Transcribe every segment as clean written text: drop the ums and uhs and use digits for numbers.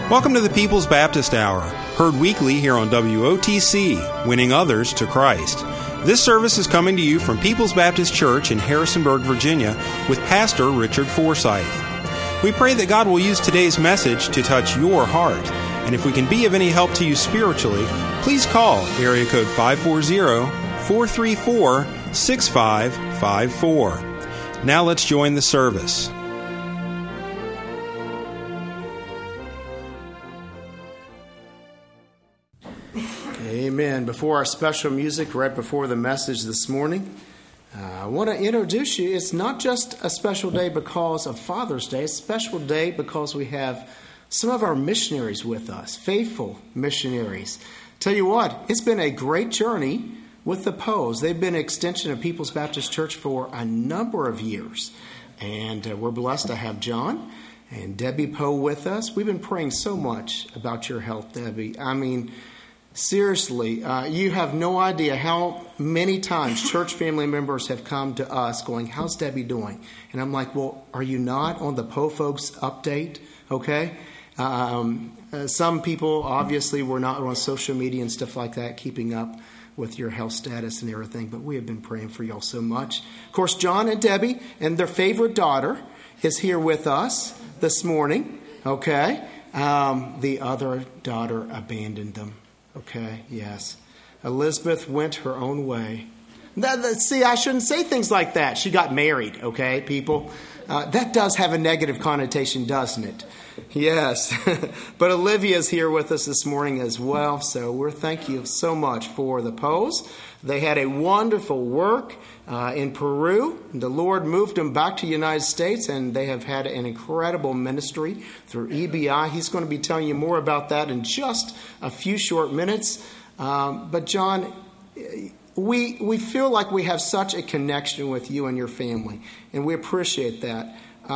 Welcome to the People's Baptist Hour, heard weekly here on WOTC, winning others to Christ. This service is coming to you from People's Baptist Church in Harrisonburg, Virginia, with Pastor Richard Forsyth. We pray that God will use today's message to touch your heart. And if we can be of any help to you spiritually, please call area code 540-434-6554. Now let's join the service. Amen. Before our special music, right before the message this morning, I want to introduce you. It's not just a special day because of Father's Day. It's a special day because we have some of our missionaries with us, faithful missionaries. Tell you what, it's been a great journey with the Poes. They've been an extension of People's Baptist Church for a number of years. And we're blessed to have John and Debbie Poe with us. We've been praying so much about your health, Debbie. I mean, seriously, you have no idea how many times church family members have come to us going, "How's Debbie doing?" And I'm like, "Well, are you not on the Poe folks update?" Okay? Some people, obviously, were not on social media and stuff like that, keeping up with your health status and everything, but we have been praying for y'all so much. Of course, John and Debbie and their favorite daughter is here with us this morning. Okay? The other daughter abandoned them. Okay, yes. Elizabeth went her own way. See, I shouldn't say things like that. She got married, okay, people? That does have a negative connotation, doesn't it? Yes. But Olivia's here with us this morning as well, so we're thank you so much for the Poes. They had a wonderful work in Peru. The Lord moved them back to the United States, and they have had an incredible ministry through EBI. He's going to be telling you more about that in just a few short minutes. But John, we feel like we have such a connection with you and your family, and we appreciate that.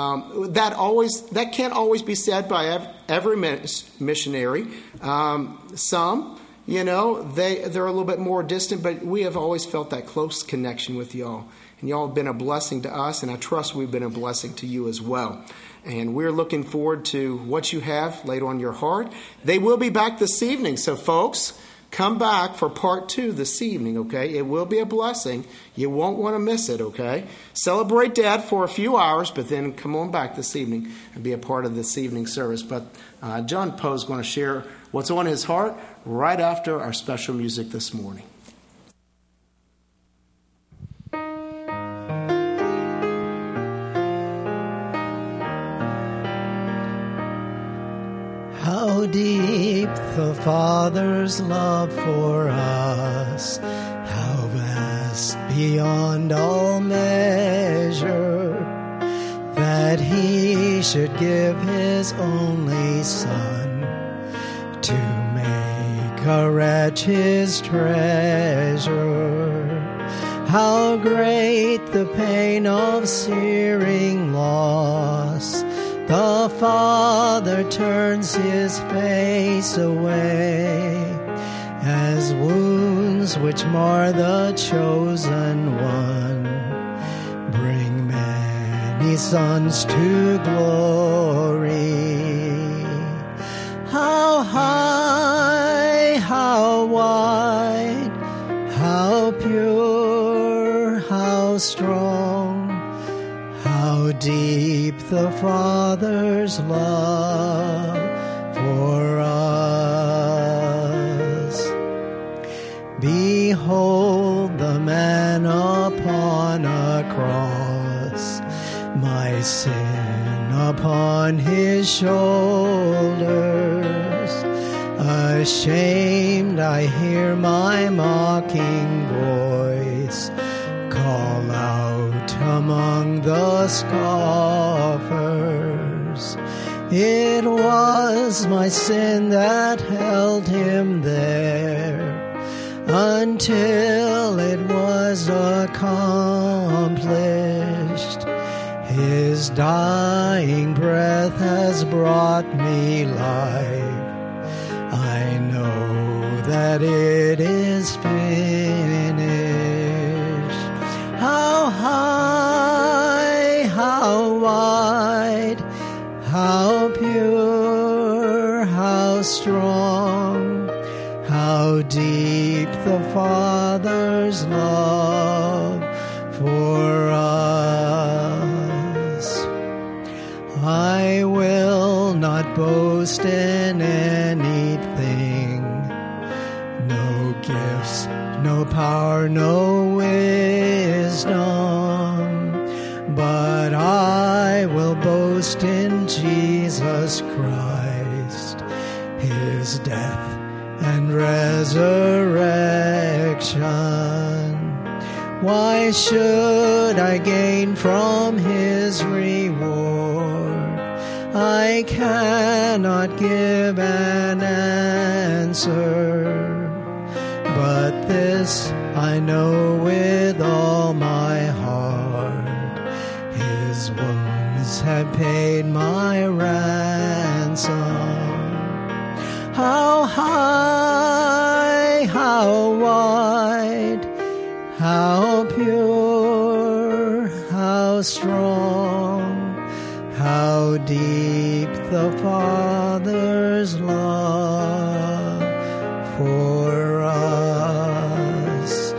That can't always be said by every missionary. Some, you know, they're a little bit more distant, but we have always felt that close connection with y'all. And y'all have been a blessing to us, and I trust we've been a blessing to you as well. And we're looking forward to what you have laid on your heart. They will be back this evening, so folks, come back for part 2 this evening, okay? It will be a blessing. You won't want to miss it, okay? Celebrate Dad for a few hours, but then come on back this evening and be a part of this evening's service. But John Poe is going to share what's on his heart right after our special music this morning. How deep the Father's love for us, how vast beyond all measure, that He should give His only Son to make a wretch His treasure. How great the pain of searing loss, the Father turns His face away, as wounds which mar the chosen one bring many sons to glory. How high, how wide, how pure, how strong, how deep the Father's love for us. Behold the man upon a cross, my sin upon His shoulders. Ashamed, I hear my mocking voice call out among the scoffers. It was my sin that held Him there until it was accomplished. His dying breath has brought me life. I know that it is finished. How high, how wide, how pure, how Father's love for us. I will not boast in anything, no gifts, no power, no wisdom, but I will boast in Jesus Christ, his death and resurrection. Why should I gain from his reward? I cannot give an answer, but this I know with all my heart, his wounds have paid my ransom. How high, how wide, how pure, how strong, how deep the Father's love for us.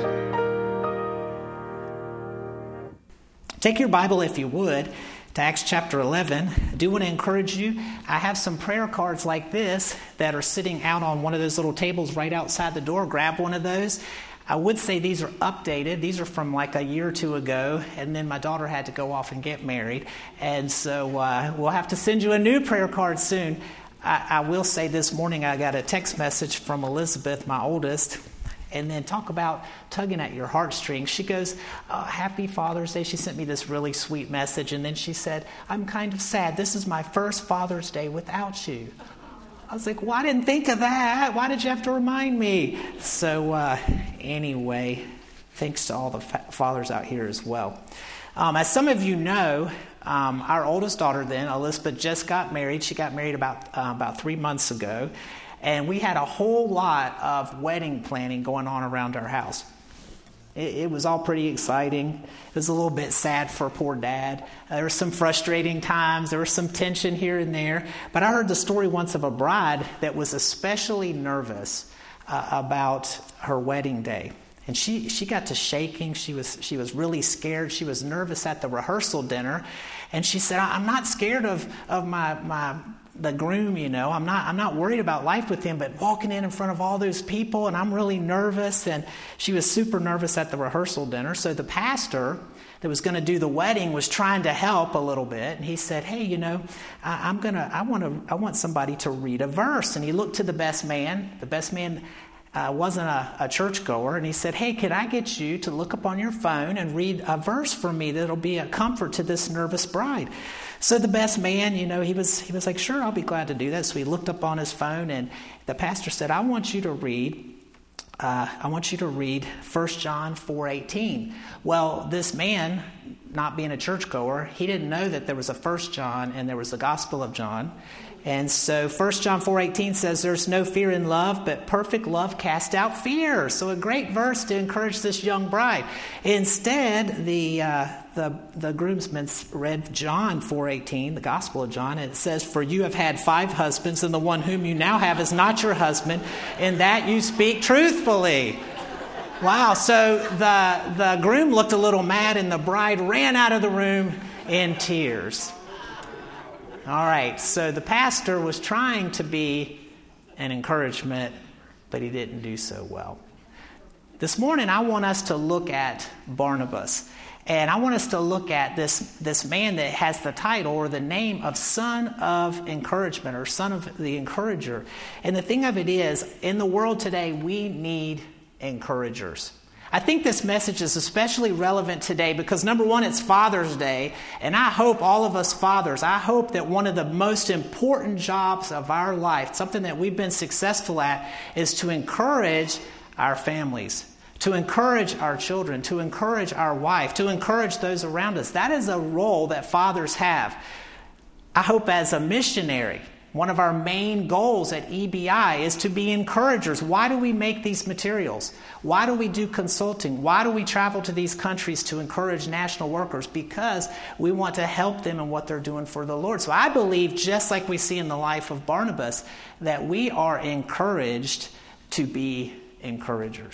Take your Bible, if you would, to Acts chapter 11. I do want to encourage you. I have some prayer cards like this that are sitting out on one of those little tables right outside the door. Grab one of those. I would say these are updated. These are from like a year or two ago, and then my daughter had to go off and get married. And so we'll have to send you a new prayer card soon. I will say this morning I got a text message from Elizabeth, my oldest, and then talk about tugging at your heartstrings. She goes, Happy Father's Day. She sent me this really sweet message, and then she said, I'm kind of sad. This is my first Father's Day without you. I was like, well, I didn't think of that. Why did you have to remind me? So anyway, thanks to all the fathers out here as well. As some of you know, our oldest daughter then, Elizabeth, just got married. She got married about 3 months ago. And we had a whole lot of wedding planning going on around our house. It was all pretty exciting. It was a little bit sad for poor Dad. There were some frustrating times. There was some tension here and there. But I heard the story once of a bride that was especially nervous about her wedding day. And she got to shaking. She was really scared. She was nervous at the rehearsal dinner. And she said, I'm not scared of the groom, you know. I'm not worried about life with him, but walking in front of all those people, and I'm really nervous. And she was super nervous at the rehearsal dinner. So the pastor that was going to do the wedding was trying to help a little bit, and he said, "Hey, you know, I want somebody to read a verse." And he looked to the best man. The best man wasn't a churchgoer, and he said, "Hey, could I get you to look up on your phone and read a verse for me that'll be a comfort to this nervous bride?" So the best man, you know, he was like, "Sure, I'll be glad to do that." So he looked up on his phone, and the pastor said, I want you to read 1 John 4:18. Well, this man, not being a churchgoer, he didn't know that there was a 1 John and there was the Gospel of John. And so 1 John 4:18 says, "There's no fear in love, but perfect love casts out fear." So a great verse to encourage this young bride. Instead, the groomsmen read John 4:18, the Gospel of John, and it says, "For you have had 5 husbands, and the one whom you now have is not your husband, in that you speak truthfully." Wow, so the groom looked a little mad, and the bride ran out of the room in tears. All right, so the pastor was trying to be an encouragement, but he didn't do so well. This morning, I want us to look at Barnabas. And I want us to look at this man that has the title or the name of Son of Encouragement, or Son of the Encourager. And the thing of it is, in the world today, we need encouragers. I think this message is especially relevant today because, number one, it's Father's Day. And I hope all of us fathers, I hope that one of the most important jobs of our life, something that we've been successful at, is to encourage our families, to encourage our children, to encourage our wife, to encourage those around us. That is a role that fathers have. I hope as a missionary, one of our main goals at EBI is to be encouragers. Why do we make these materials? Why do we do consulting? Why do we travel to these countries to encourage national workers? Because we want to help them in what they're doing for the Lord. So I believe, just like we see in the life of Barnabas, that we are encouraged to be encouragers.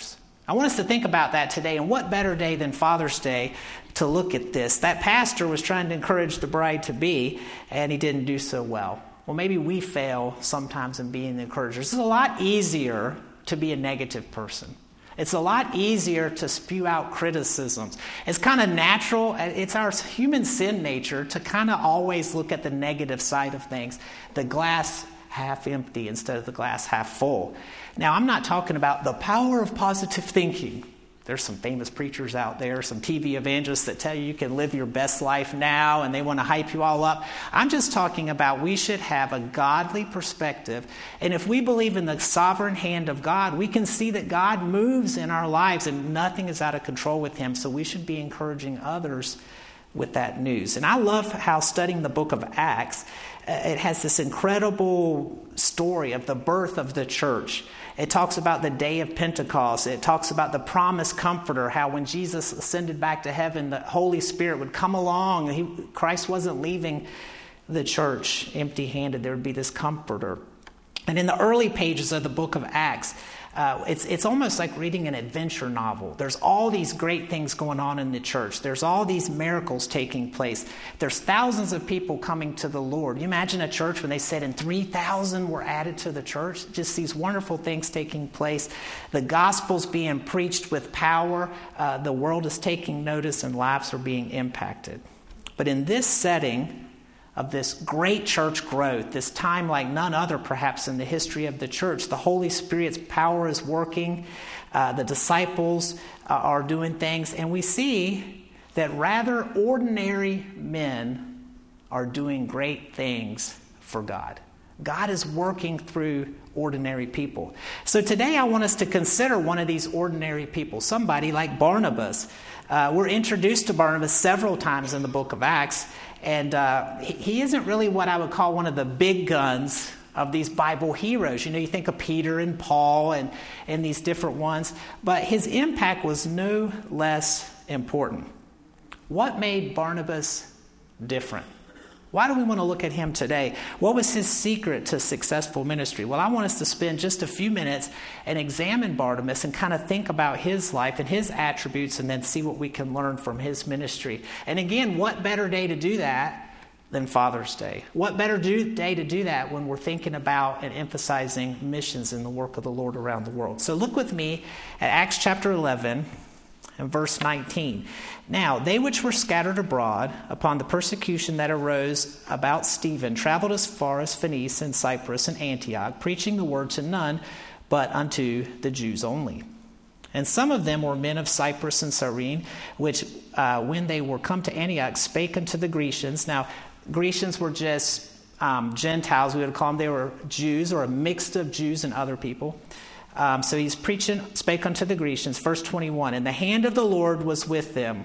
I want us to think about that today, and what better day than Father's Day to look at this. That pastor was trying to encourage the bride-to-be, and he didn't do so well. Well, maybe we fail sometimes in being the encouragers. It's a lot easier to be a negative person. It's a lot easier to spew out criticisms. It's kind of natural. It's our human sin nature to kind of always look at the negative side of things, the glass half empty instead of the glass half full. Now, I'm not talking about the power of positive thinking. There's some famous preachers out there, some TV evangelists that tell you can live your best life now, and they want to hype you all up. I'm just talking about we should have a godly perspective. And if we believe in the sovereign hand of God, we can see that God moves in our lives and nothing is out of control with him. So we should be encouraging others with that news. And I love how studying the book of Acts, it has this incredible story of the birth of the church. It talks about the day of Pentecost. It talks about the promised comforter, how when Jesus ascended back to heaven, the Holy Spirit would come along. Christ wasn't leaving the church empty-handed. There would be this comforter. And in the early pages of the book of Acts, it's almost like reading an adventure novel. There's all these great things going on in the church. There's all these miracles taking place. There's thousands of people coming to the Lord. You imagine a church when they said and 3,000 were added to the church. Just these wonderful things taking place. The gospel's being preached with power. The world is taking notice and lives are being impacted. But in this setting of this great church growth, this time like none other perhaps in the history of the church, the Holy Spirit's power is working, the disciples are doing things, and we see that rather ordinary men are doing great things for God. God is working through ordinary people. So today I want us to consider one of these ordinary people, somebody like Barnabas. We're introduced to Barnabas several times in the book of Acts, and he isn't really what I would call one of the big guns of these Bible heroes. You know, you think of Peter and Paul and these different ones, but his impact was no less important. What made Barnabas different? Why do we want to look at him today? What was his secret to successful ministry? Well, I want us to spend just a few minutes and examine Barnabas and kind of think about his life and his attributes and then see what we can learn from his ministry. And again, what better day to do that than Father's Day? What better day to do that when we're thinking about and emphasizing missions in the work of the Lord around the world? So look with me at Acts chapter 11 and verse 19. Now, they which were scattered abroad upon the persecution that arose about Stephen traveled as far as Phoenice and Cyprus and Antioch, preaching the word to none but unto the Jews only. And some of them were men of Cyprus and Cyrene, which when they were come to Antioch spake unto the Grecians. Now, Grecians were just Gentiles, we would call them. They were Jews or a mix of Jews and other people. So he's preaching, spake unto the Grecians, verse 21, and the hand of the Lord was with them.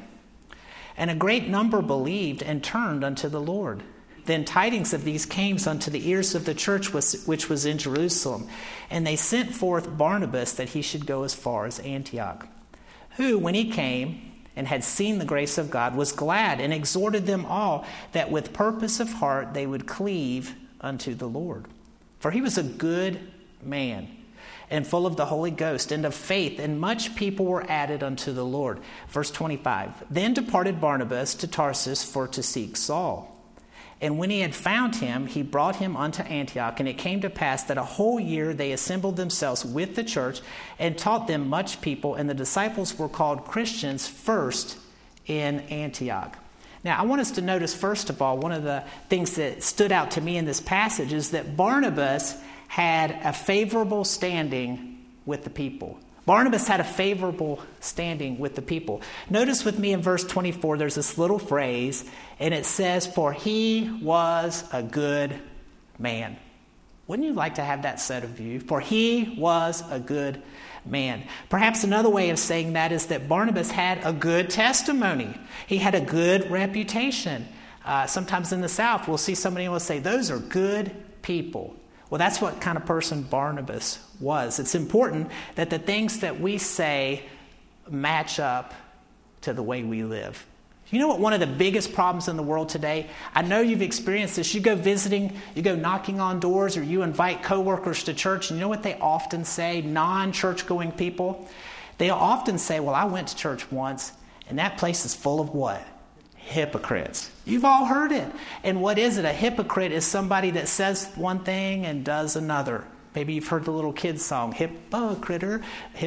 And a great number believed and turned unto the Lord. Then tidings of these came unto the ears of the church which was in Jerusalem. And they sent forth Barnabas that he should go as far as Antioch. Who, when he came and had seen the grace of God, was glad and exhorted them all that with purpose of heart they would cleave unto the Lord. For he was a good man, and full of the Holy Ghost and of faith, and much people were added unto the Lord. Verse 25, then departed Barnabas to Tarsus for to seek Saul. And when he had found him, he brought him unto Antioch. And it came to pass that a whole year they assembled themselves with the church and taught them much people. And the disciples were called Christians first in Antioch. Now, I want us to notice, first of all, one of the things that stood out to me in this passage is that Barnabas had a favorable standing with the people. Barnabas had a favorable standing with the people. Notice with me in verse 24, there's this little phrase, and it says, for he was a good man. Wouldn't you like to have that said of you? For he was a good man. Perhaps another way of saying that is that Barnabas had a good testimony. He had a good reputation. Sometimes in the South, we'll see somebody who will say, those are good people. Well, that's what kind of person Barnabas was. It's important that the things that we say match up to the way we live. You know what one of the biggest problems in the world today? I know you've experienced this. You go visiting, you go knocking on doors, or you invite coworkers to church, and you know what they often say, non-church-going people? They often say, well, I went to church once, and that place is full of what? Hypocrites. You've all heard it. And what is it? A hypocrite is somebody that says one thing and does another. Maybe you've heard the little kids song, hypocrite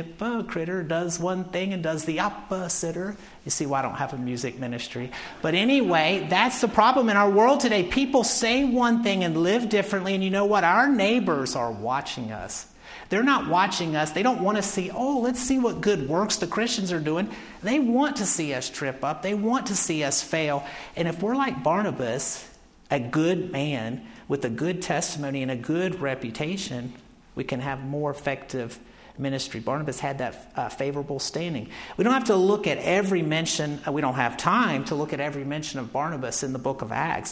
does one thing and does the opposite. You see why I don't have a music ministry. But anyway, that's the problem in our world today. People say one thing and live differently. And you know what? Our neighbors are watching us. They're not watching us. They don't want to see, let's see what good works the Christians are doing. They want to see us trip up. They want to see us fail. And if we're like Barnabas, a good man with a good testimony and a good reputation, we can have more effective ministry. Barnabas had that favorable standing. We don't have to look at every mention. We don't have time to look at every mention of Barnabas in the book of Acts.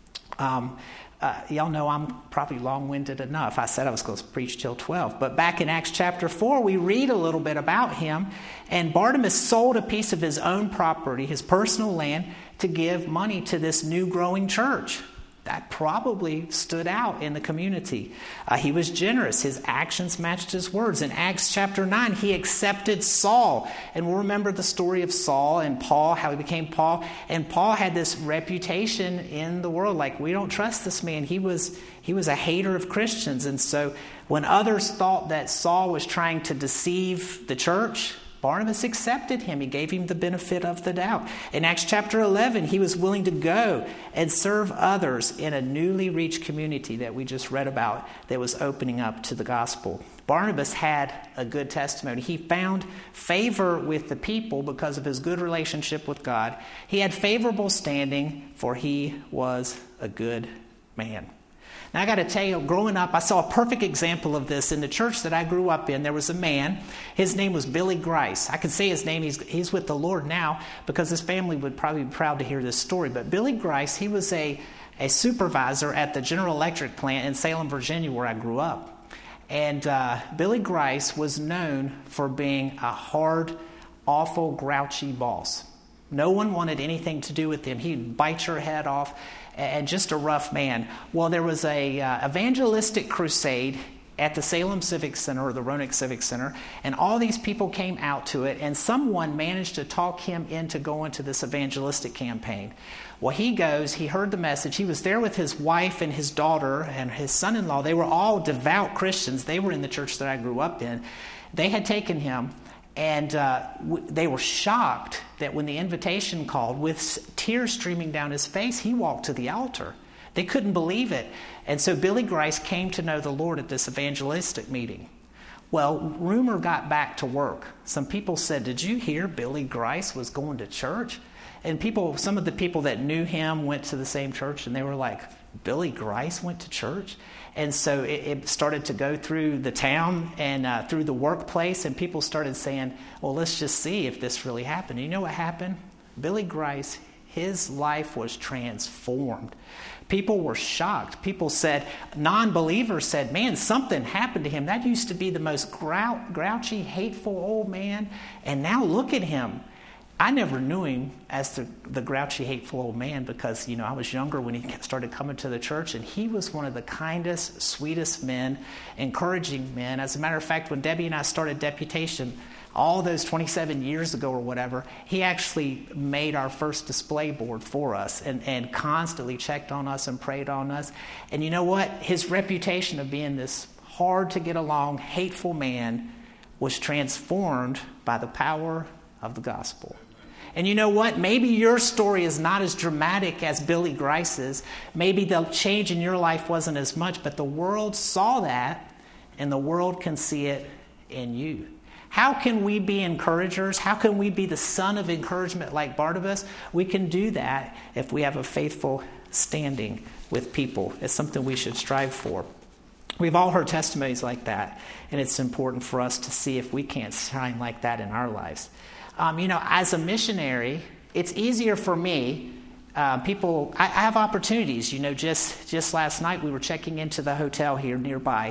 Y'all know I'm probably long-winded enough. I said I was going to preach till 12. But back in Acts chapter 4, we read a little bit about him. And Barnabas sold a piece of his own property, his personal land, to give money to this new growing church. That probably stood out in the community. He was generous. His actions matched his words. In Acts chapter 9, he accepted Saul. And we'll remember the story of Saul and Paul, how he became Paul. And Paul had this reputation in the world, like, we don't trust this man. He was a hater of Christians. And so when others thought that Saul was trying to deceive the church, Barnabas accepted him. He gave him the benefit of the doubt. In Acts chapter 11, he was willing to go and serve others in a newly reached community that we just read about that was opening up to the gospel. Barnabas had a good testimony. He found favor with the people because of his good relationship with God. He had favorable standing, for he was a good man. Now, I got to tell you, growing up, I saw a perfect example of this in the church that I grew up in. There was a man. His name was Billy Grice. I could say his name. He's with the Lord now because his family would probably be proud to hear this story. But Billy Grice, he was a supervisor at the General Electric plant in Salem, Virginia, where I grew up. And Billy Grice was known for being a hard, awful, grouchy boss. No one wanted anything to do with him. He'd bite your head off. And just a rough man. Well, there was a evangelistic crusade at the Salem Civic Center, or the Roanoke Civic Center, and all these people came out to it, and someone managed to talk him into going to this evangelistic campaign. Well, he heard the message. He was there with his wife and his daughter and his son-in-law. They were all devout Christians. They were in the church that I grew up in. They had taken him. And they were shocked that when the invitation called, with tears streaming down his face, he walked to the altar. They couldn't believe it. And so Billy Grice came to know the Lord at this evangelistic meeting. Well, rumor got back to work. Some people said, did you hear Billy Grice was going to church? And some of the people that knew him went to the same church, and they were like, Billy Grice went to church? And so it started to go through the town and through the workplace, and people started saying, well, let's just see if this really happened. And you know what happened? Billy Grice, his life was transformed. People were shocked. People said, non-believers said, man, something happened to him. That used to be the most grouchy, hateful old man, and now look at him. I never knew him as the grouchy, hateful old man because, I was younger when he started coming to the church, and he was one of the kindest, sweetest men, encouraging men. As a matter of fact, when Debbie and I started Deputation, all those 27 years ago or whatever, he actually made our first display board for us and constantly checked on us and prayed on us. And you know what? His reputation of being this hard-to-get-along, hateful man was transformed by the power of the gospel. And you know what? Maybe your story is not as dramatic as Billy Grice's. Maybe the change in your life wasn't as much, but the world saw that, and the world can see it in you. How can we be encouragers? How can we be the son of encouragement like Barnabas? We can do that if we have a faithful standing with people. It's something we should strive for. We've all heard testimonies like that, and it's important for us to see if we can't shine like that in our lives. As a missionary, it's easier for me. I have opportunities. Just last night we were checking into the hotel here nearby,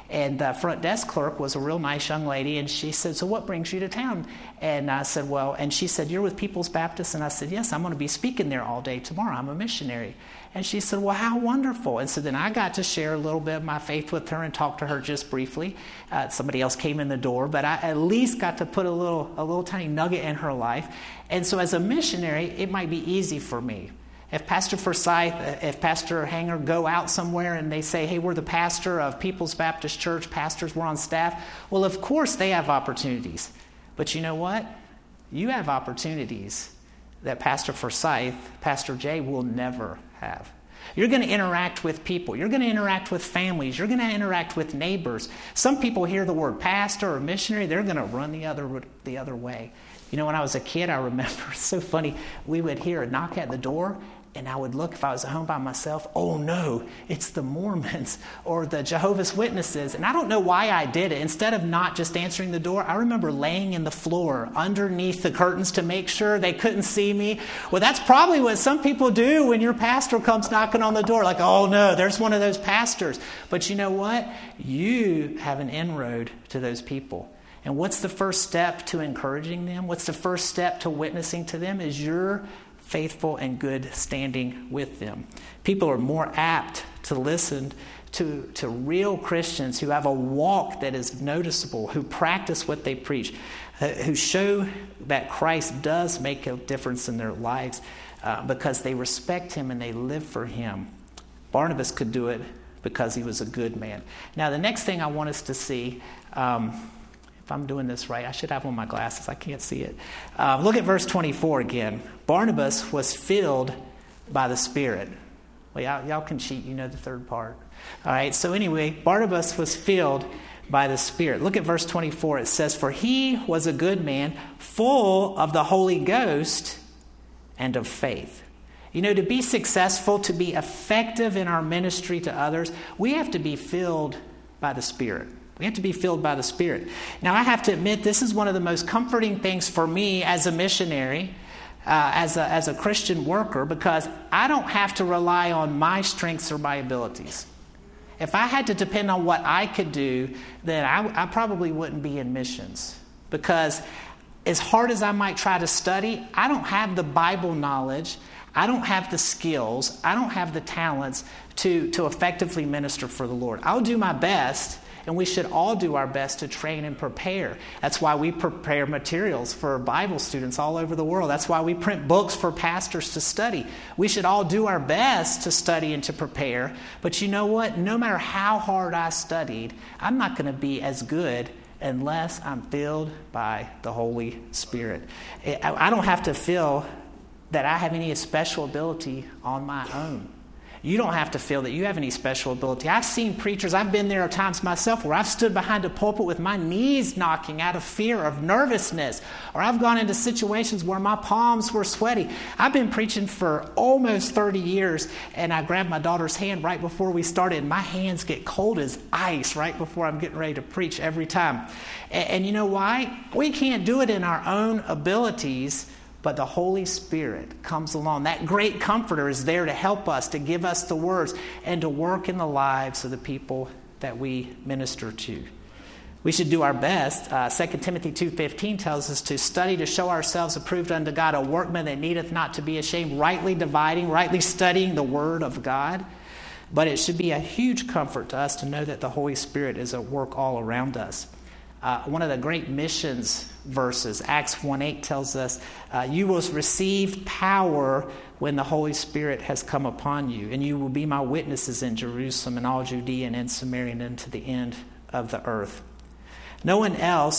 And the front desk clerk was a real nice young lady, and she said, so what brings you to town? And I said, well, and she said, you're with People's Baptist? And I said, yes, I'm going to be speaking there all day tomorrow. I'm a missionary. And she said, well, how wonderful. And so then I got to share a little bit of my faith with her and talk to her just briefly. Somebody else came in the door, but I at least got to put a little tiny nugget in her life. And so as a missionary, it might be easy for me. If Pastor Forsyth, if Pastor Hanger go out somewhere and they say, hey, we're the pastor of People's Baptist Church, pastors, we're on staff, well, of course they have opportunities. But you know what? You have opportunities that Pastor Forsyth, Pastor Jay will never have. You're going to interact with people. You're going to interact with families. You're going to interact with neighbors. Some people hear the word pastor or missionary, they're going to run the other way. You know, when I was a kid, I remember, it's so funny, we would hear a knock at the door, and I would look, if I was at home by myself, oh no, it's the Mormons or the Jehovah's Witnesses. And I don't know why I did it. Instead of not just answering the door, I remember laying in the floor underneath the curtains to make sure they couldn't see me. Well, that's probably what some people do when your pastor comes knocking on the door, like, oh no, there's one of those pastors. But you know what? You have an inroad to those people. And what's the first step to encouraging them? What's the first step to witnessing to them? Is your faithful and good standing with them. People are more apt to listen to real Christians who have a walk that is noticeable, who practice what they preach, who show that Christ does make a difference in their lives because they respect him and they live for him. Barnabas could do it because he was a good man. Now, the next thing I want us to see, if I'm doing this right, I should have on my glasses. I can't see it. Look at verse 24 again. Barnabas was filled by the Spirit. Well, y'all can cheat. You know the third part. All right. So anyway, Barnabas was filled by the Spirit. Look at verse 24. It says, for he was a good man, full of the Holy Ghost and of faith. You know, to be successful, to be effective in our ministry to others, we have to be filled by the Spirit. We have to be filled by the Spirit. Now, I have to admit, this is one of the most comforting things for me as a missionary, as a Christian worker, because I don't have to rely on my strengths or my abilities. If I had to depend on what I could do, then I probably wouldn't be in missions. Because as hard as I might try to study, I don't have the Bible knowledge, I don't have the skills, I don't have the talents to effectively minister for the Lord. I'll do my best. And we should all do our best to train and prepare. That's why we prepare materials for Bible students all over the world. That's why we print books for pastors to study. We should all do our best to study and to prepare. But you know what? No matter how hard I studied, I'm not going to be as good unless I'm filled by the Holy Spirit. I don't have to feel that I have any special ability on my own. You don't have to feel that you have any special ability. I've seen preachers, I've been there at times myself where I've stood behind a pulpit with my knees knocking out of fear, of nervousness, or I've gone into situations where my palms were sweaty. I've been preaching for almost 30 years, and I grabbed my daughter's hand right before we started, and my hands get cold as ice right before I'm getting ready to preach every time. And you know why? We can't do it in our own abilities, but the Holy Spirit comes along. That great comforter is there to help us, to give us the words, and to work in the lives of the people that we minister to. We should do our best. 2 Timothy 2:15 tells us to study to show ourselves approved unto God, a workman that needeth not to be ashamed, rightly dividing, rightly studying the Word of God. But it should be a huge comfort to us to know that the Holy Spirit is at work all around us. One of the great missions verses, Acts 1:8 tells us, you will receive power when the Holy Spirit has come upon you, and you will be my witnesses in Jerusalem and all Judea and in Samaria and unto the end of the earth. No one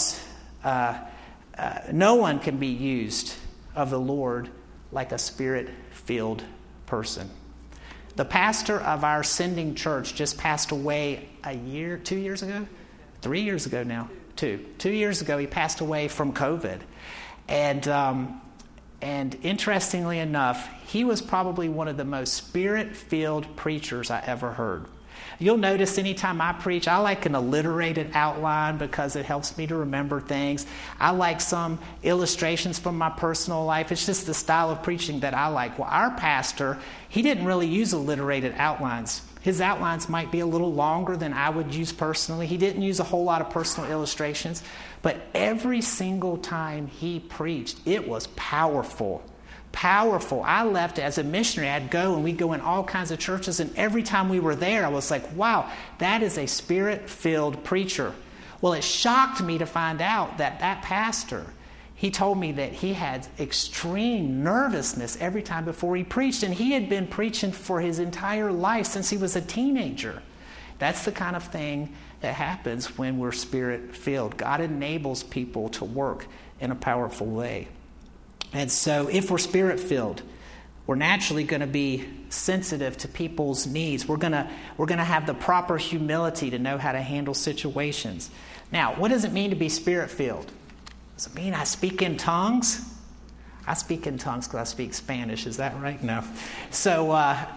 can be used of the Lord like a Spirit-filled person. The pastor of our sending church just passed away 2 years ago? 3 years ago now. 2 years ago, he passed away from COVID. And interestingly enough, he was probably one of the most Spirit-filled preachers I ever heard. You'll notice anytime I preach, I like an alliterated outline because it helps me to remember things. I like some illustrations from my personal life. It's just the style of preaching that I like. Well, our pastor, he didn't really use alliterated outlines. His outlines might be a little longer than I would use personally. He didn't use a whole lot of personal illustrations, but every single time he preached, it was powerful. Powerful. I left as a missionary. I'd go and we'd go in all kinds of churches, and every time we were there, I was like, wow, that is a Spirit-filled preacher. Well, it shocked me to find out that pastor, he told me that he had extreme nervousness every time before he preached, and he had been preaching for his entire life since he was a teenager. That's the kind of thing that happens when we're Spirit-filled. God enables people to work in a powerful way. And so if we're Spirit-filled, we're naturally going to be sensitive to people's needs. We're going to have the proper humility to know how to handle situations. Now, what does it mean to be Spirit-filled? Does it mean I speak in tongues? I speak in tongues because I speak Spanish. Is that right? No. So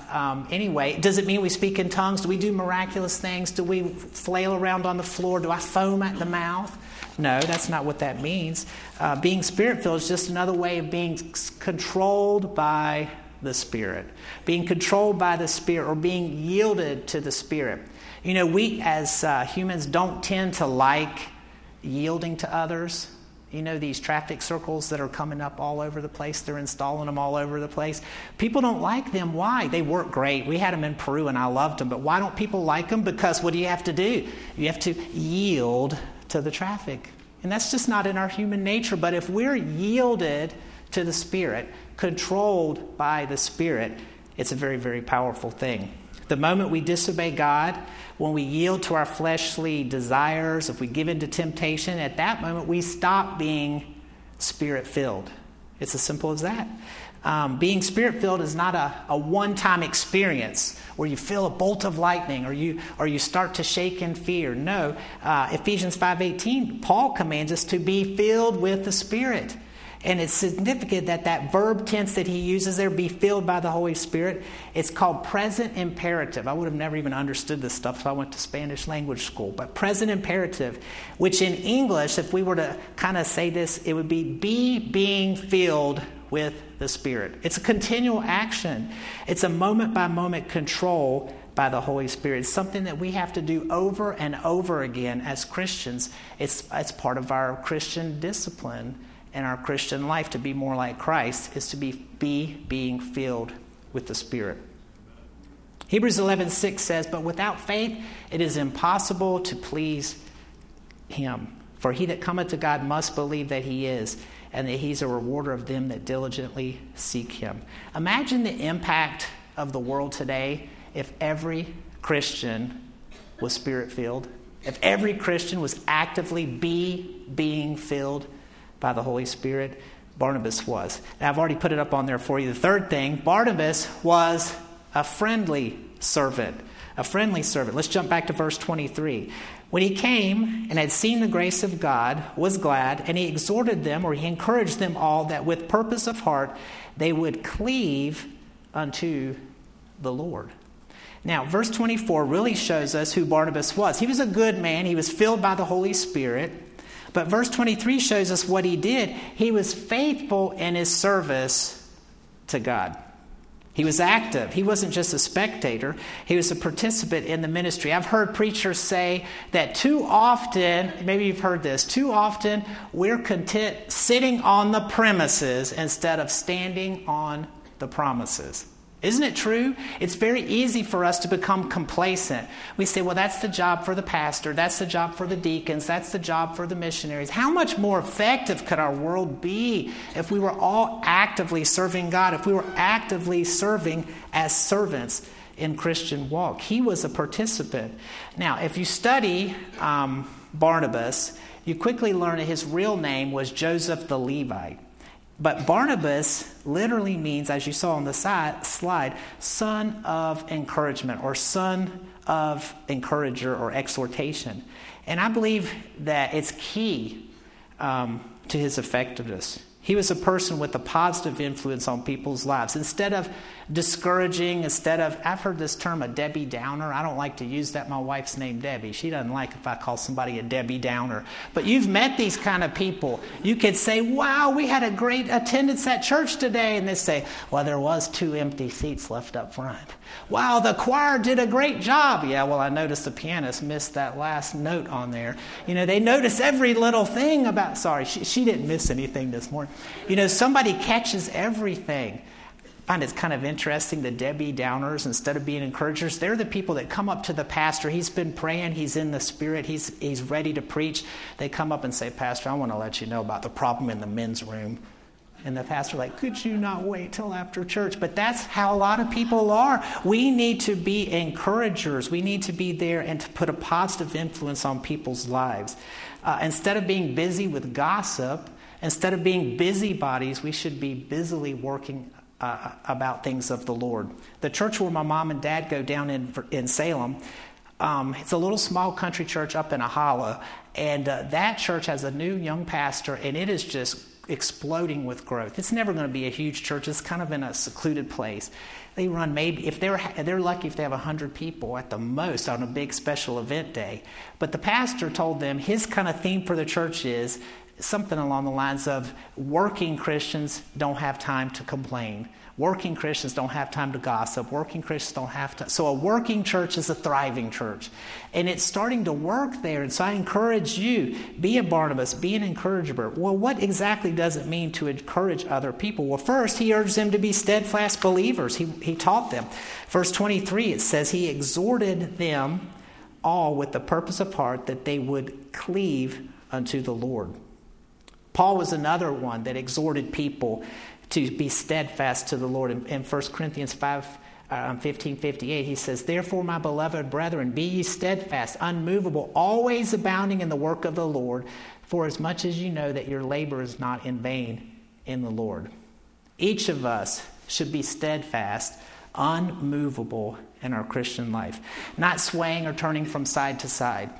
anyway, does it mean we speak in tongues? Do we do miraculous things? Do we flail around on the floor? Do I foam at the mouth? No, that's not what that means. Being Spirit-filled is just another way of being controlled by the Spirit. Being controlled by the Spirit, or being yielded to the Spirit. You know, we as humans don't tend to like yielding to others. You know, these traffic circles that are coming up all over the place, they're installing them all over the place. People don't like them. Why? They work great. We had them in Peru and I loved them. But why don't people like them? Because what do you have to do? You have to yield to the traffic. And that's just not in our human nature. But if we're yielded to the Spirit, controlled by the Spirit, it's a very, very powerful thing. The moment we disobey God, when we yield to our fleshly desires, if we give in to temptation, at that moment we stop being Spirit-filled. It's as simple as that. Being Spirit-filled is not a one-time experience where you feel a bolt of lightning or you start to shake in fear. No, Ephesians 5:18, Paul commands us to be filled with the Spirit. And it's significant that verb tense that he uses there, be filled by the Holy Spirit, it's called present imperative. I would have never even understood this stuff if I went to Spanish language school. But present imperative, which in English, if we were to kind of say this, it would be being filled with the Spirit. It's a continual action. It's a moment-by-moment control by the Holy Spirit. It's something that we have to do over and over again as Christians. It's part of our Christian discipline and our Christian life. To be more like Christ is to be being filled with the Spirit. Hebrews 11:6 says, "But without faith it is impossible to please Him. For he that cometh to God must believe that He is, and that He's a rewarder of them that diligently seek Him." Imagine the impact of the world today if every Christian was Spirit-filled. If every Christian was actively being filled by the Holy Spirit. Barnabas was. Now, I've already put it up on there for you. The third thing, Barnabas was a friendly servant. A friendly servant. Let's jump back to verse 23. When he came and had seen the grace of God, was glad, and he exhorted them, or he encouraged them all, that with purpose of heart they would cleave unto the Lord. Now, verse 24 really shows us who Barnabas was. He was a good man. He was filled by the Holy Spirit. But verse 23 shows us what he did. He was faithful in his service to God. He was active. He wasn't just a spectator. He was a participant in the ministry. I've heard preachers say that too often, maybe you've heard this, too often we're content sitting on the premises instead of standing on the promises. Isn't it true? It's very easy for us to become complacent. We say, well, that's the job for the pastor. That's the job for the deacons. That's the job for the missionaries. How much more effective could our world be if we were all actively serving God, if we were actively serving as servants in Christian walk? He was a participant. Now, if you study Barnabas, you quickly learn that his real name was Joseph the Levite. But Barnabas literally means, as you saw on the slide, son of encouragement, or son of encourager or exhortation. And I believe that it's key to his effectiveness. He was a person with a positive influence on people's lives. Instead of discouraging, I've heard this term, a Debbie Downer. I don't like to use that. My wife's named Debbie. She doesn't like if I call somebody a Debbie Downer. But you've met these kind of people. You could say, wow, we had a great attendance at church today. And they say, well, there was 2 empty seats left up front. Wow, the choir did a great job. Yeah, well, I noticed the pianist missed that last note on there. They notice every little thing about, she didn't miss anything this morning. Somebody catches everything. I find it's kind of interesting, the Debbie Downers, instead of being encouragers, they're the people that come up to the pastor. He's been praying. He's in the Spirit. He's ready to preach. They come up and say, Pastor, I want to let you know about the problem in the men's room. And the pastor could you not wait till after church? But that's how a lot of people are. We need to be encouragers. We need to be there and to put a positive influence on people's lives. Instead of being busy with gossip, instead of being busybodies, we should be busily working about things of the Lord. The church where my mom and dad go down in Salem, it's a little small country church up in a hollow. And that church has a new young pastor, and it is just exploding with growth. It's never going to be a huge church. It's kind of in a secluded place. They run maybe, if they're lucky if they have 100 people at the most on a big special event day. But the pastor told them his kind of theme for the church is something along the lines of working Christians don't have time to complain. Working Christians don't have time to gossip. Working Christians don't have to. So a working church is a thriving church. And it's starting to work there. And so I encourage you, be a Barnabas, be an encourager. Well, what exactly does it mean to encourage other people? Well, first, he urged them to be steadfast believers. He taught them. Verse 23, it says, he exhorted them all with the purpose of heart that they would cleave unto the Lord. Paul was another one that exhorted people to be steadfast to the Lord. In 1 Corinthians 15:58, he says, therefore, my beloved brethren, be ye steadfast, unmovable, always abounding in the work of the Lord, for as much as you know that your labor is not in vain in the Lord. Each of us should be steadfast, unmovable in our Christian life, not swaying or turning from side to side.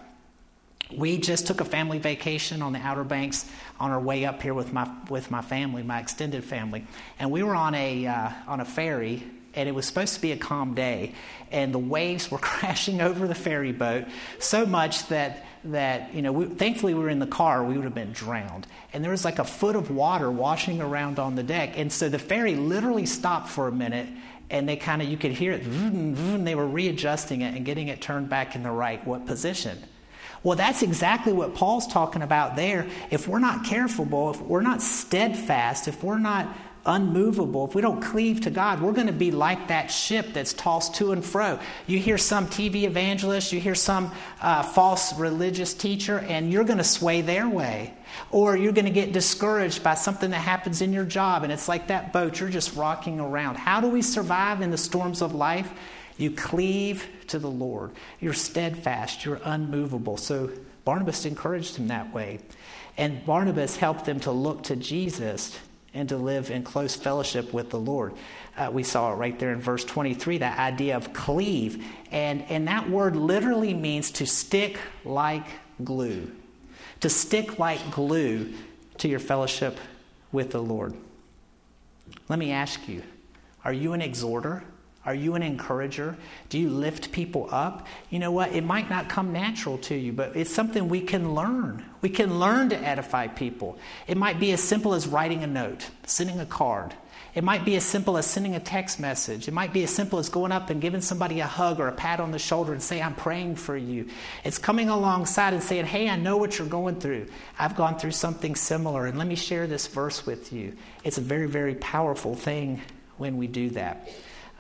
We just took a family vacation on the Outer Banks on our way up here with my family, my extended family, and we were on a ferry, and it was supposed to be a calm day, and the waves were crashing over the ferry boat so much that thankfully we were in the car, we would have been drowned, and there was a foot of water washing around on the deck, and so the ferry literally stopped for a minute. And you could hear it, they were readjusting it and getting it turned back in the right position. Well, that's exactly what Paul's talking about there. If we're not careful, if we're not steadfast, if we're not unmovable, if we don't cleave to God, we're going to be like that ship that's tossed to and fro. You hear some TV evangelist, you hear some false religious teacher, and you're going to sway their way. Or you're going to get discouraged by something that happens in your job, and it's like that boat, you're just rocking around. How do we survive in the storms of life? You cleave to the Lord. You're steadfast. You're unmovable. So Barnabas encouraged him that way. And Barnabas helped them to look to Jesus and to live in close fellowship with the Lord. We saw it right there in verse 23, that idea of cleave. And that word literally means to stick like glue. To stick like glue to your fellowship with the Lord. Let me ask you, are you an exhorter? Are you an encourager? Do you lift people up? You know what? It might not come natural to you, but it's something we can learn. We can learn to edify people. It might be as simple as writing a note, sending a card. It might be as simple as sending a text message. It might be as simple as going up and giving somebody a hug or a pat on the shoulder and say, I'm praying for you. It's coming alongside and saying, hey, I know what you're going through. I've gone through something similar, and let me share this verse with you. It's a very, very powerful thing when we do that.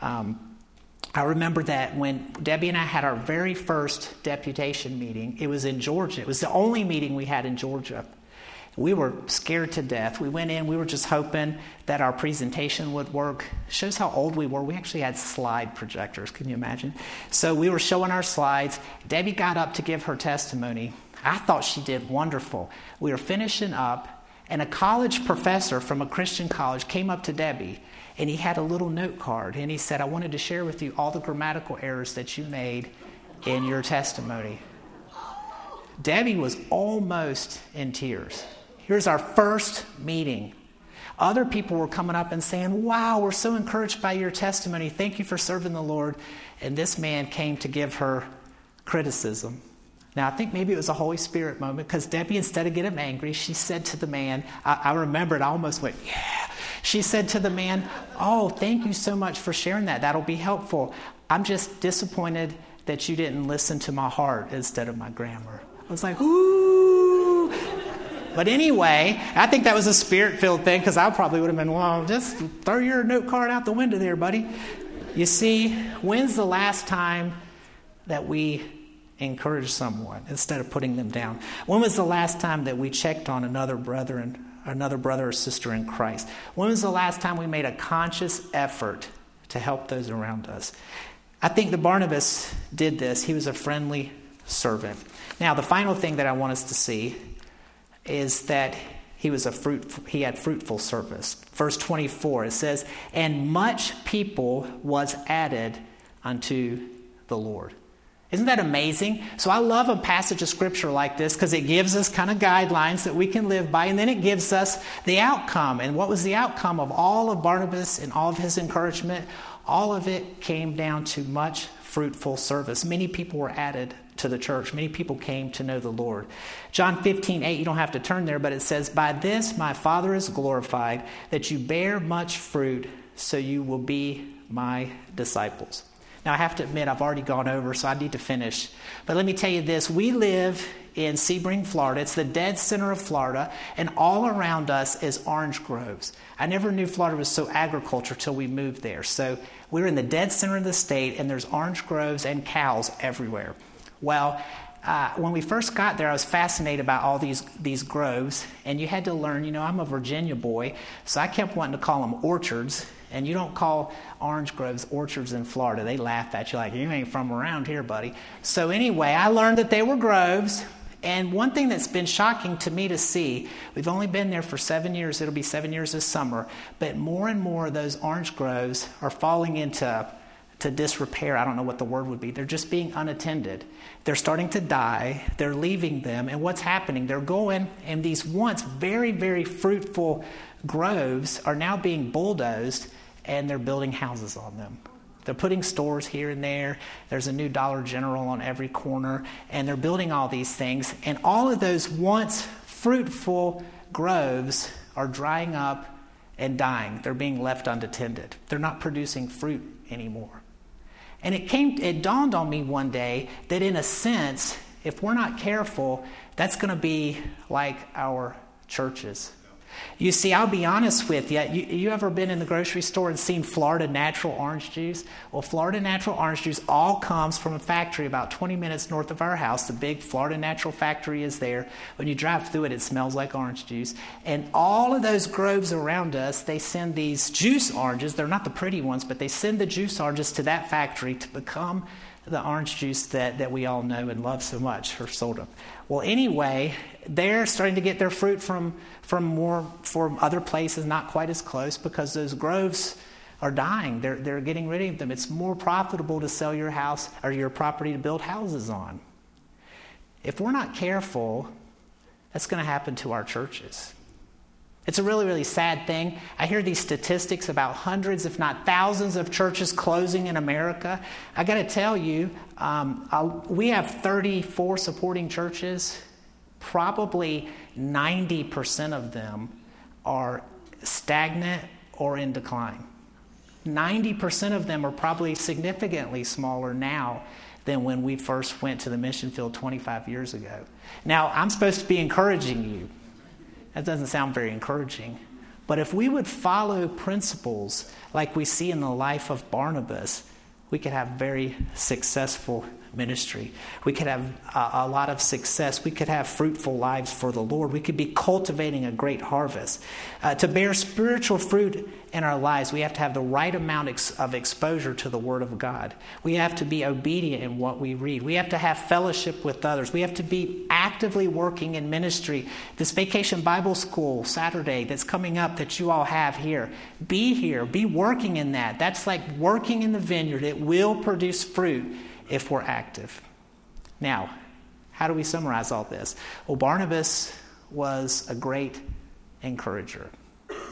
I remember that when Debbie and I had our very first deputation meeting, it was in Georgia. It was the only meeting we had in Georgia. We were scared to death. We went in, we were just hoping that our presentation would work. Shows how old we were. We actually had slide projectors, can you imagine? So we were showing our slides. Debbie got up to give her testimony. I thought she did wonderful. We were finishing up, and a college professor from a Christian college came up to Debbie, and he had a little note card, and he said, I wanted to share with you all the grammatical errors that you made in your testimony. Debbie was almost in tears. Here's our first meeting. Other people were coming up and saying, wow, we're so encouraged by your testimony. Thank you for serving the Lord. And this man came to give her criticism. Now, I think maybe it was a Holy Spirit moment, because Debbie, instead of getting angry, she said to the man, I remember it, I almost went, yeah. She said to the man, oh, thank you so much for sharing that. That'll be helpful. I'm just disappointed that you didn't listen to my heart instead of my grammar. I was like, ooh. But anyway, I think that was a Spirit-filled thing, because I probably would have been, well, just throw your note card out the window there, buddy. You see, when's the last time that we encourage someone instead of putting them down? When was the last time that we checked on another brother or sister in Christ? When was the last time we made a conscious effort to help those around us? I think that Barnabas did this. He was a friendly servant. Now, the final thing that I want us to see is that he had fruitful service. Verse 24, it says, and much people was added unto the Lord. Isn't that amazing? So I love a passage of Scripture like this, because it gives us kind of guidelines that we can live by, and then it gives us the outcome. And what was the outcome of all of Barnabas and all of his encouragement? All of it came down to much fruitful service. Many people were added to the church. Many people came to know the Lord. John 15:8, you don't have to turn there, but it says, by this my Father is glorified, that you bear much fruit, so you will be my disciples. Now, I have to admit, I've already gone over, so I need to finish. But let me tell you this. We live in Sebring, Florida. It's the dead center of Florida, and all around us is orange groves. I never knew Florida was so agricultural till we moved there. So we're in the dead center of the state, and there's orange groves and cows everywhere. Well, when we first got there, I was fascinated by all these groves, and you had to learn, I'm a Virginia boy, so I kept wanting to call them orchards. And you don't call orange groves orchards in Florida. They laugh at you like, you ain't from around here, buddy. So anyway, I learned that they were groves. And one thing that's been shocking to me to see, we've only been there for 7 years. It'll be 7 years this summer. But more and more of those orange groves are falling into disrepair. I don't know what the word would be. They're just being unattended. They're starting to die. They're leaving them. And what's happening? They're going, and these once very, very fruitful groves are now being bulldozed, and they're building houses on them. They're putting stores here and there. There's a new Dollar General on every corner, and they're building all these things. And all of those once fruitful groves are drying up and dying. They're being left unattended. They're not producing fruit anymore. And it dawned on me one day that in a sense, if we're not careful, that's going to be like our churches. You see, I'll be honest with you. You ever been in the grocery store and seen Florida Natural orange juice? Well, Florida Natural orange juice all comes from a factory about 20 minutes north of our house. The big Florida Natural factory is there. When you drive through it, it smells like orange juice. And all of those groves around us, they send these juice oranges. They're not the pretty ones, but they send the juice oranges to that factory to become the orange juice that we all know and love so much, or soda. Well, anyway, they're starting to get their fruit from other places, not quite as close, because those groves are dying. They're getting rid of them. It's more profitable to sell your house or your property to build houses on. If we're not careful, that's going to happen to our churches. It's a really, really sad thing. I hear these statistics about hundreds, if not thousands, of churches closing in America. I got to tell you, we have 34 supporting churches. Probably 90% of them are stagnant or in decline. 90% of them are probably significantly smaller now than when we first went to the mission field 25 years ago. Now, I'm supposed to be encouraging you. That doesn't sound very encouraging. But if we would follow principles like we see in the life of Barnabas, we could have very successful ministry. We could have a lot of success. We could have fruitful lives for the Lord. We could be cultivating a great harvest. To bear spiritual fruit in our lives, we have to have the right amount of exposure to the Word of God. We have to be obedient in what we read. We have to have fellowship with others. We have to be actively working in ministry. This Vacation Bible School Saturday that's coming up that you all have here, be working in that. That's like working in the vineyard. It will produce fruit if we're active. Now, how do we summarize all this? Well, Barnabas was a great encourager.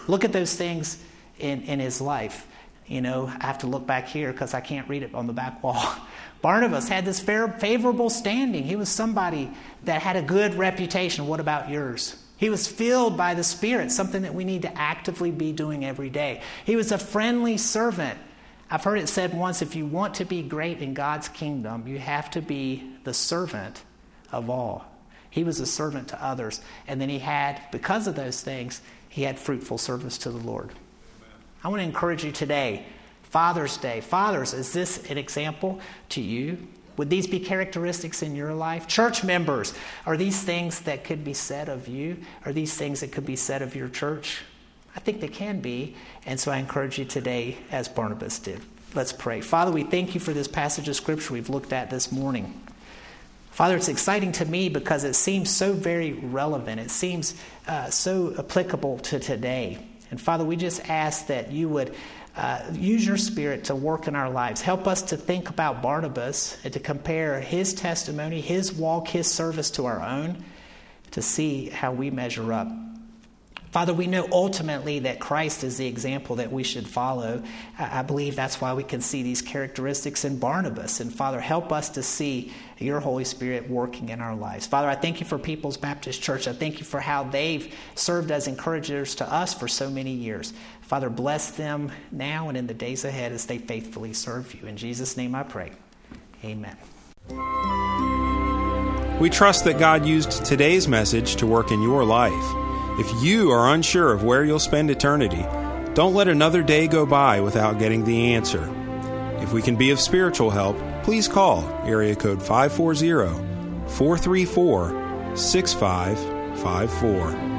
Look at those things in his life. You know, I have to look back here because I can't read it on the back wall. Barnabas had this favorable standing. He was somebody that had a good reputation. What about yours? He was filled by the Spirit, something that we need to actively be doing every day. He was a friendly servant. I've heard it said once, if you want to be great in God's kingdom, you have to be the servant of all. He was a servant to others. And then he had, because of those things, he had fruitful service to the Lord. I want to encourage you today, Father's Day. Fathers, is this an example to you? Would these be characteristics in your life? Church members, are these things that could be said of you? Are these things that could be said of your church? I think they can be. And so I encourage you today, as Barnabas did. Let's pray. Father, we thank you for this passage of Scripture we've looked at this morning. Father, it's exciting to me because it seems so very relevant. It seems so applicable to today. And Father, we just ask that you would use your Spirit to work in our lives. Help us to think about Barnabas and to compare his testimony, his walk, his service to our own, to see how we measure up. Father, we know ultimately that Christ is the example that we should follow. I believe that's why we can see these characteristics in Barnabas. And Father, help us to see your Holy Spirit working in our lives. Father, I thank you for People's Baptist Church. I thank you for how they've served as encouragers to us for so many years. Father, bless them now and in the days ahead as they faithfully serve you. In Jesus' name I pray. Amen. We trust that God used today's message to work in your life. If you are unsure of where you'll spend eternity, don't let another day go by without getting the answer. If we can be of spiritual help, please call area code 540-434-6554.